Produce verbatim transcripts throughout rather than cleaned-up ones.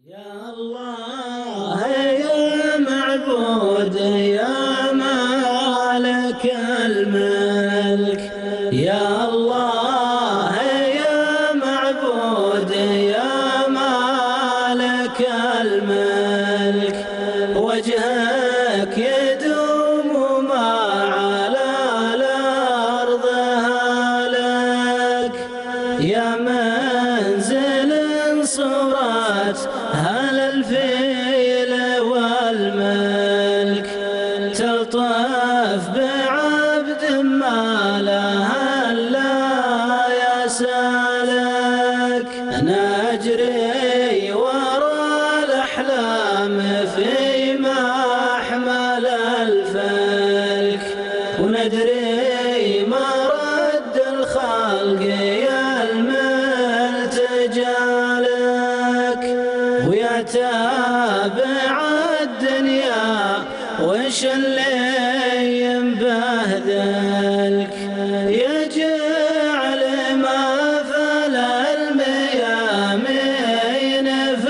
يا الله يا معبود يا مالك الملك، يا الله يا معبود يا مالك الملك، وجهك يدوم ما على الأرض هالك، يا منزل صورت هل الفيل والملك، تلطف بعبد ما لها إلا يسالك، نجري ورا الأحلام في محمل الفلك، وندري ما رد الخلق يا الملتجى لك، ويا تابع الدنيا وش اللي ينبهذلك، يجعل ما فل الميامين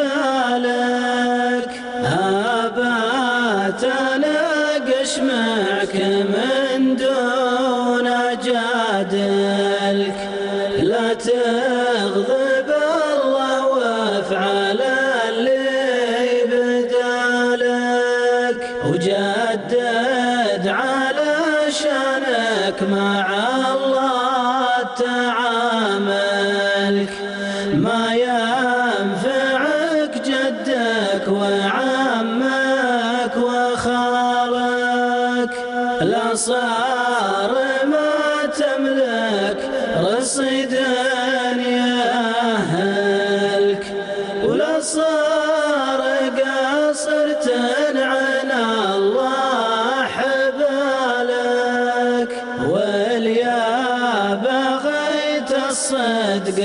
فالك، أبات اناقش معك من دون جادلك، لا تغضب الله وافعل اللي بدالك، وجدد علشانك مع الله تعاملك، ما ينفعك جدك وعمك وخالك، لا صار ما تملك رصيد يأهلك، ولا صار قصر تنعن الله حبالك، واليا بغيت الصدق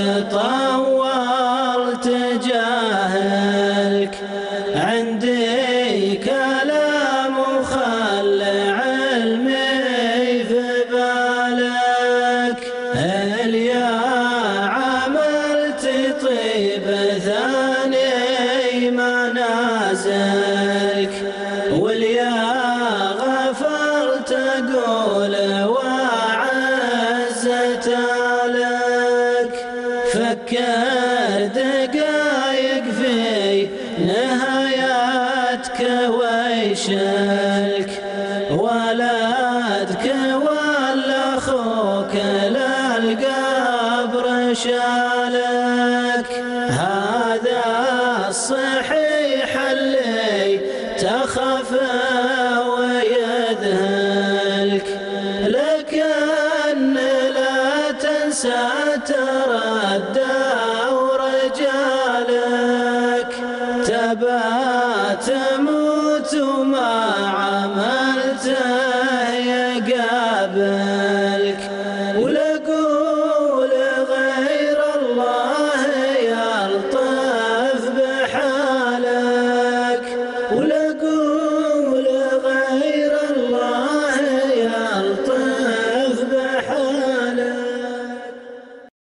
طولت جاهلك، عندي كلام وخل علمي في بالك، اليا عملت طيب ثاني ما نازلك، واليا غفرت اقول وعزت لك، فكر دقايق في نهايتك ويشلك، ولدك ولا اخوك للقبر شالك، هذا الصحيح اللي تخاف ويذهلك، لكن لا تنسى تردى ورجالك، تبات تموت وما عملته يقابلك، ولا قول غير الله يلطف بحالك، ولا